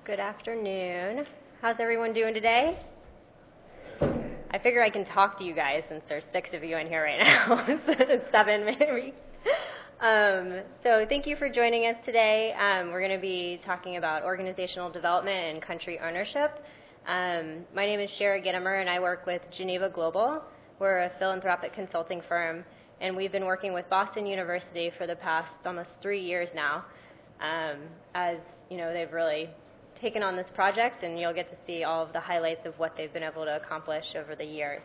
Good afternoon. How's everyone doing today? I figure I can talk to you guys since there's 6 of you in here right now. 7 maybe. So thank you for joining us today. We're going to be talking about organizational development and country ownership. My name is Shara Gittimer, and I work with Geneva Global. We're a philanthropic consulting firm, and we've been working with Boston University for the past almost 3 years now. As you know, they've really taken on this project, and you'll get to see all of the highlights of what they've been able to accomplish over the years.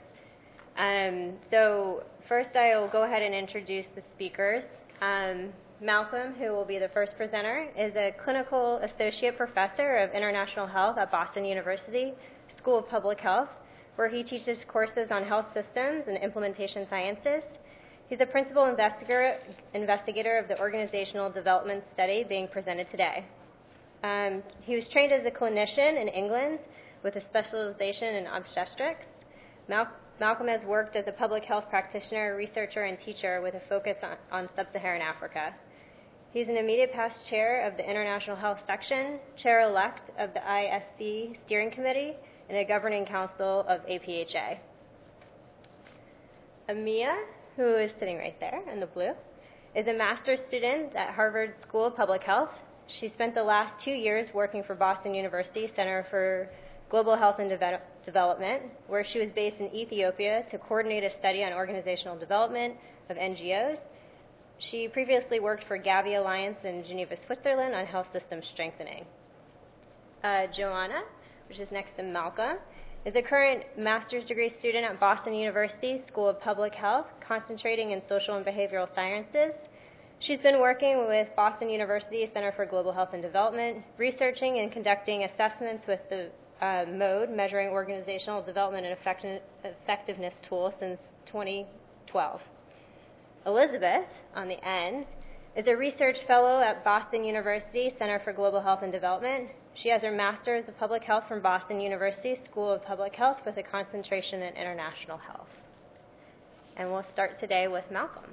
So first I'll go ahead and introduce the speakers. Malcolm, who will be the first presenter, is a clinical associate professor of international health at Boston University School of Public Health, where he teaches courses on health systems and implementation sciences. He's a principal investigator of the organizational development study being presented today. He was trained as a clinician in England with a specialization in obstetrics. Malcolm has worked as a public health practitioner, researcher, and teacher with a focus on sub-Saharan Africa. He's an immediate past chair of the International Health Section, chair-elect of the ISC Steering Committee, and a governing council of APHA. Amia, who is sitting right there in the blue, is a master's student at Harvard School of Public Health. She spent the last 2 years working for Boston University Center for Global Health and Development, where she was based in Ethiopia to coordinate a study on organizational development of NGOs. She previously worked for Gavi Alliance in Geneva, Switzerland on health system strengthening. Joanna, which is next to Malcolm, is a current master's degree student at Boston University School of Public Health, concentrating in social and behavioral sciences. She's been working with Boston University Center for Global Health and Development, researching and conducting assessments with the MODE, Measuring Organizational Development and Effectiveness tool, since 2012. Elizabeth, on the end, is a research fellow at Boston University Center for Global Health and Development. She has her master's of public health from Boston University School of Public Health with a concentration in international health. And we'll start today with Malcolm.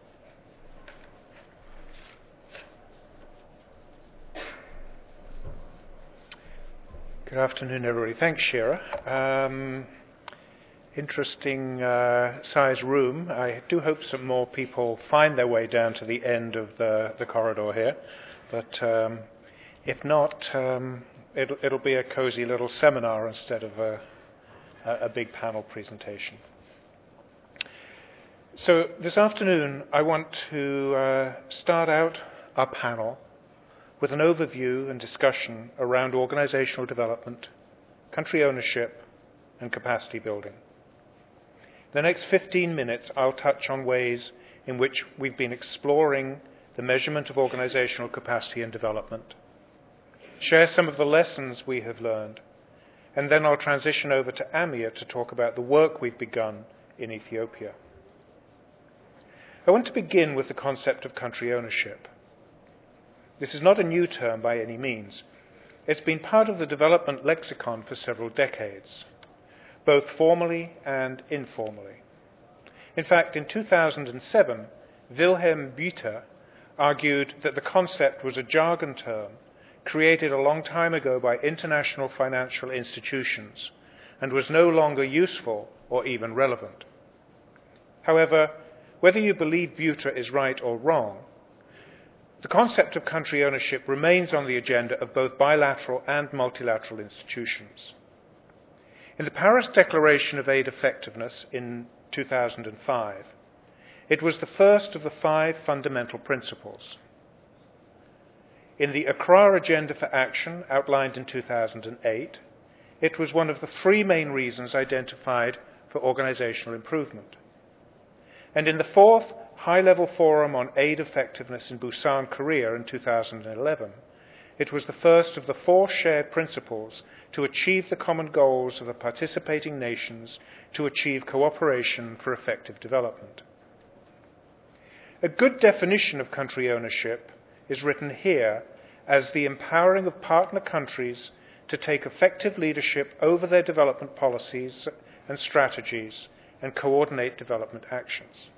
Good afternoon, everybody. Thanks, Shara. Interesting size room. I do hope some more people find their way down to the end of the corridor here. But if not, it'll be a cozy little seminar instead of a big panel presentation. So this afternoon, I want to start out our panel with an overview and discussion around organizational development, country ownership, and capacity building. The next 15 minutes, I'll touch on ways in which we've been exploring the measurement of organizational capacity and development, share some of the lessons we have learned, and then I'll transition over to Amia to talk about the work we've begun in Ethiopia. I want to begin with the concept of country ownership. This is not a new term by any means. It's been part of the development lexicon for several decades, both formally and informally. In fact, in 2007, Wilhelm Buiter argued that the concept was a jargon term created a long time ago by international financial institutions and was no longer useful or even relevant. However, whether you believe Buiter is right or wrong, the concept of country ownership remains on the agenda of both bilateral and multilateral institutions. In the Paris Declaration of Aid Effectiveness in 2005, it was the first of the 5 fundamental principles. In the Accra Agenda for Action, outlined in 2008, it was one of the 3 main reasons identified for organizational improvement. And in the 4th High-Level Forum on Aid Effectiveness in Busan, Korea in 2011, it was the first of the 4 shared principles to achieve the common goals of the participating nations to achieve cooperation for effective development. A good definition of country ownership is written here as the empowering of partner countries to take effective leadership over their development policies and strategies and coordinate development actions.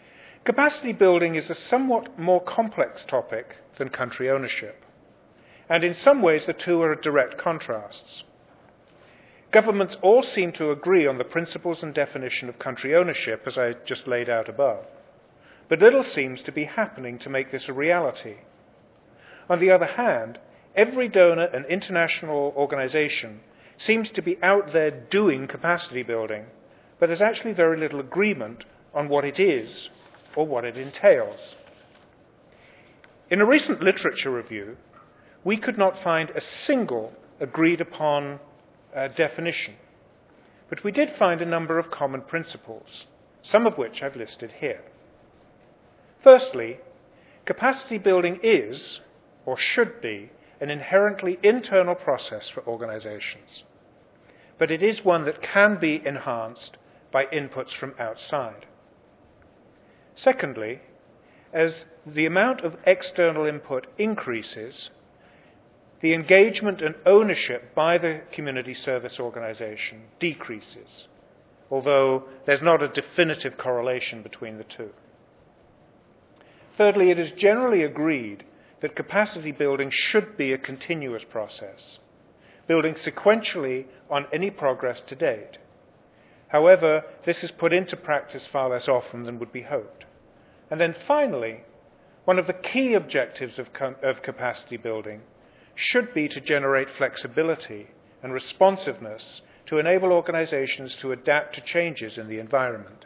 Capacity building is a somewhat more complex topic than country ownership, and in some ways the two are direct contrasts. Governments all seem to agree on the principles and definition of country ownership, as I just laid out above, but little seems to be happening to make this a reality. On the other hand, every donor and international organization seems to be out there doing capacity building, but there's actually very little agreement on what it is or what it entails. In a recent literature review, we could not find a single agreed upon definition, but we did find a number of common principles, some of which I've listed here. Firstly, capacity building is, or should be, an inherently internal process for organizations, but it is one that can be enhanced by inputs from outside. Secondly, as the amount of external input increases, the engagement and ownership by the community service organization decreases, although there's not a definitive correlation between the two. Thirdly, it is generally agreed that capacity building should be a continuous process, building sequentially on any progress to date. However, this is put into practice far less often than would be hoped. And then finally, one of the key objectives of capacity building should be to generate flexibility and responsiveness to enable organizations to adapt to changes in the environment.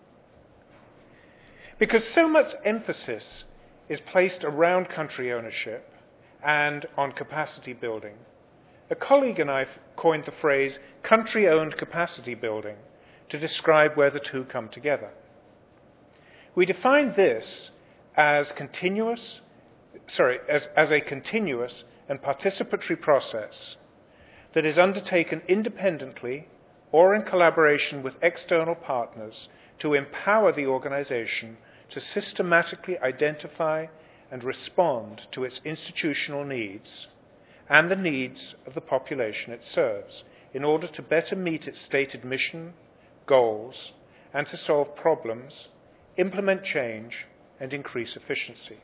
Because so much emphasis is placed around country ownership and on capacity building, a colleague and I coined the phrase country-owned capacity building to describe where the two come together. We define this as a continuous and participatory process that is undertaken independently or in collaboration with external partners to empower the organization to systematically identify and respond to its institutional needs and the needs of the population it serves in order to better meet its stated mission, goals, and to solve problems, implement change, and increase efficiency.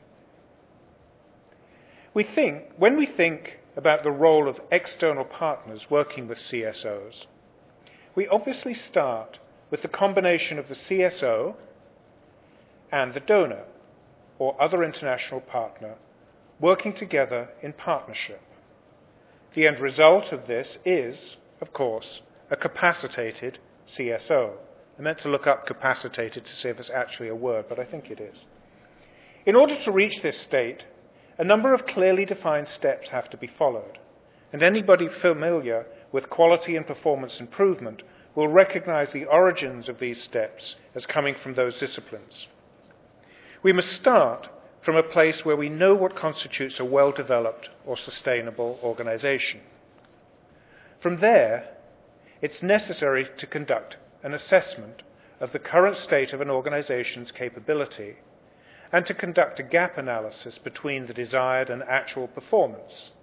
When we think about the role of external partners working with CSOs, we obviously start with the combination of the CSO and the donor or other international partner working together in partnership. The end result of this is, of course, a capacitated CSO. I meant to look up capacitated to see if it's actually a word, but I think it is. In order to reach this state, a number of clearly defined steps have to be followed, and anybody familiar with quality and performance improvement will recognize the origins of these steps as coming from those disciplines. We must start from a place where we know what constitutes a well-developed or sustainable organization. From there, it's necessary to conduct an assessment of the current state of an organization's capability and to conduct a gap analysis between the desired and actual performance.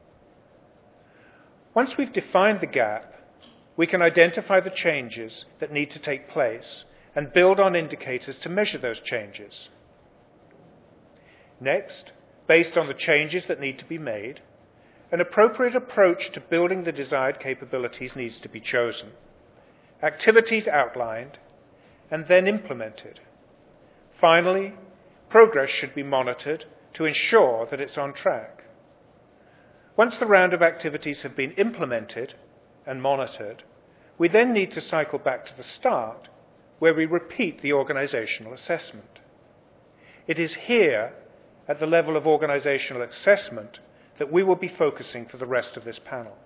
Once we've defined the gap, we can identify the changes that need to take place and build on indicators to measure those changes. Next, based on the changes that need to be made, an appropriate approach to building the desired capabilities needs to be chosen, activities outlined, and then implemented. Finally, progress should be monitored to ensure that it's on track. Once the round of activities have been implemented and monitored, we then need to cycle back to the start, where we repeat the organizational assessment. It is here, at the level of organizational assessment, that we will be focusing for the rest of this panel.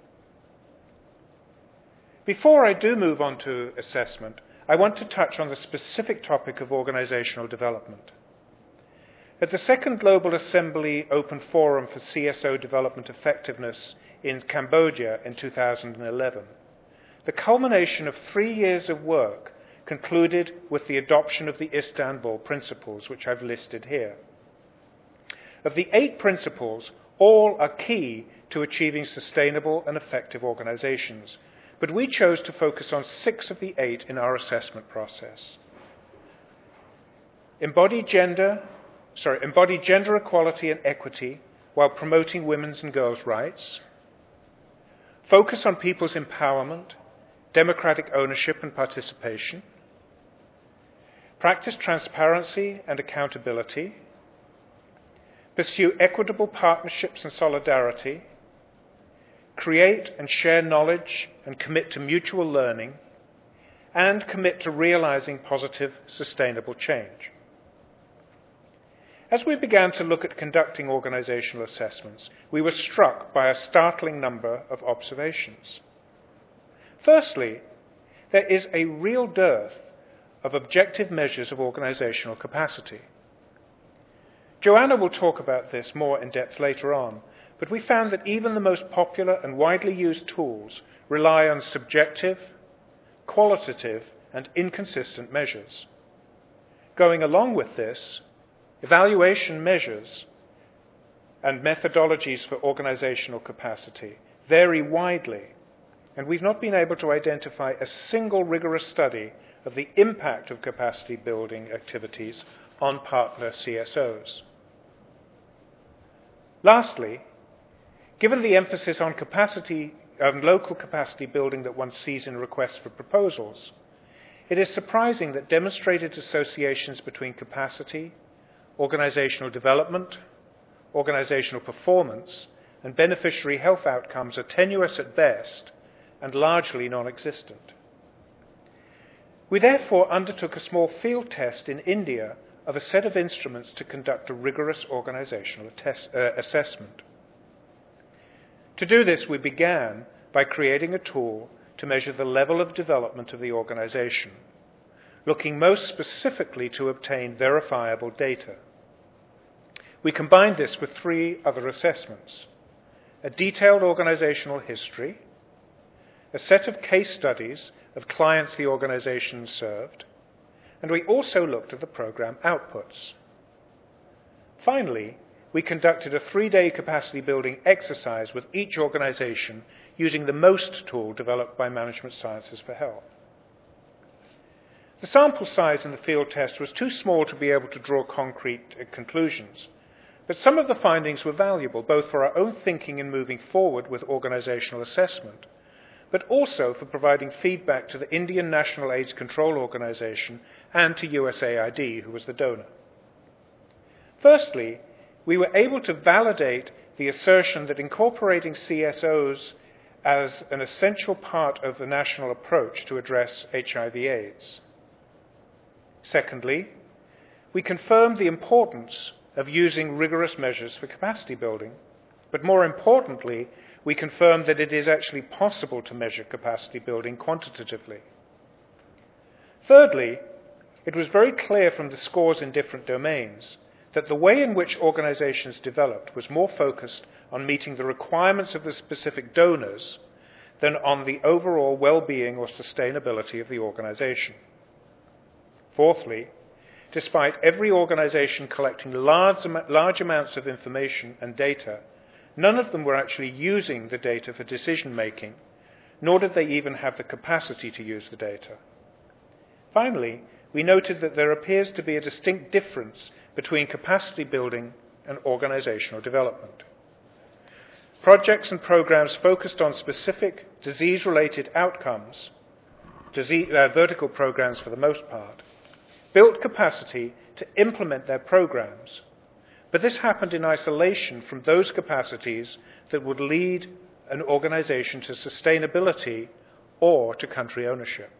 Before I do move on to assessment, I want to touch on the specific topic of organizational development. At the Second Global Assembly Open Forum for CSO Development Effectiveness in Cambodia in 2011, the culmination of 3 years of work concluded with the adoption of the Istanbul Principles, which I've listed here. Of the 8 principles, all are key to achieving sustainable and effective organizations, but we chose to focus on 6 of the 8 in our assessment process. Embody gender equality and equity while promoting women's and girls' rights, focus on people's empowerment, democratic ownership and participation, practice transparency and accountability, pursue equitable partnerships and solidarity, create and share knowledge and commit to mutual learning, and commit to realizing positive, sustainable change. As we began to look at conducting organizational assessments, we were struck by a startling number of observations. Firstly, there is a real dearth of objective measures of organizational capacity. Joanna will talk about this more in depth later on, but we found that even the most popular and widely used tools rely on subjective, qualitative, and inconsistent measures. Going along with this, evaluation measures and methodologies for organizational capacity vary widely, and we've not been able to identify a single rigorous study of the impact of capacity building activities on partner CSOs. Lastly, given the emphasis on local capacity building that one sees in requests for proposals, it is surprising that demonstrated associations between capacity, organizational development, organizational performance, and beneficiary health outcomes are tenuous at best and largely non-existent. We therefore undertook a small field test in India of a set of instruments to conduct a rigorous organizational assessment. To do this, we began by creating a tool to measure the level of development of the organization, looking most specifically to obtain verifiable data. We combined this with 3 other assessments: a detailed organizational history, a set of case studies of clients the organization served, and we also looked at the program outputs. Finally, we conducted a 3-day capacity building exercise with each organization using the MOST tool developed by Management Sciences for Health. The sample size in the field test was too small to be able to draw concrete conclusions, but some of the findings were valuable both for our own thinking in moving forward with organizational assessment, but also for providing feedback to the Indian National AIDS Control Organization and to USAID, who was the donor. Firstly, we were able to validate the assertion that incorporating CSOs as an essential part of the national approach to address HIV/AIDS. Secondly, we confirmed the importance of using rigorous measures for capacity building, but more importantly, we confirmed that it is actually possible to measure capacity building quantitatively. Thirdly, it was very clear from the scores in different domains that the way in which organizations developed was more focused on meeting the requirements of the specific donors than on the overall well-being or sustainability of the organization. Fourthly, despite every organization collecting large amounts of information and data, none of them were actually using the data for decision-making, nor did they even have the capacity to use the data. Finally, we noted that there appears to be a distinct difference between capacity building and organizational development. Projects and programs focused on specific disease-related outcomes, vertical programs for the most part, built capacity to implement their programs, but this happened in isolation from those capacities that would lead an organization to sustainability or to country ownership.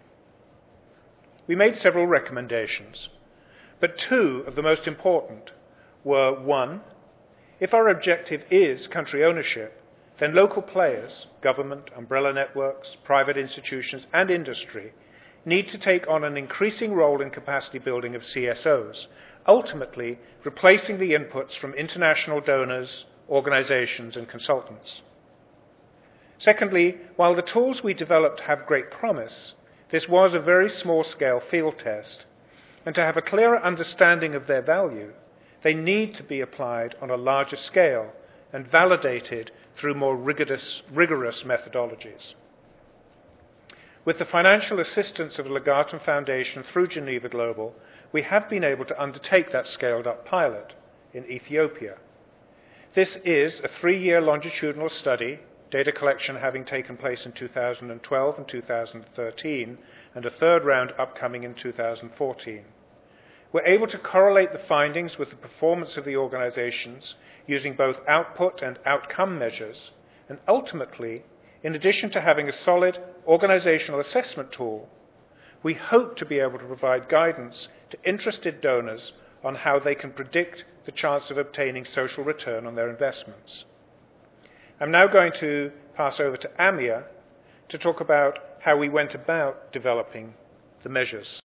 We made several recommendations, but 2 of the most important were: 1, if our objective is country ownership, then local players, government, umbrella networks, private institutions, and industry need to take on an increasing role in capacity building of CSOs, ultimately replacing the inputs from international donors, organizations, and consultants. Secondly, while the tools we developed have great promise, this was a very small-scale field test, and to have a clearer understanding of their value, they need to be applied on a larger scale and validated through more rigorous methodologies. With the financial assistance of the Legatum Foundation through Geneva Global, we have been able to undertake that scaled-up pilot in Ethiopia. This is a 3-year longitudinal study, data collection having taken place in 2012 and 2013, and a third round upcoming in 2014. We're able to correlate the findings with the performance of the organizations using both output and outcome measures, and ultimately, in addition to having a solid organizational assessment tool, we hope to be able to provide guidance to interested donors on how they can predict the chance of obtaining social return on their investments. I'm now going to pass over to Amir to talk about how we went about developing the measures.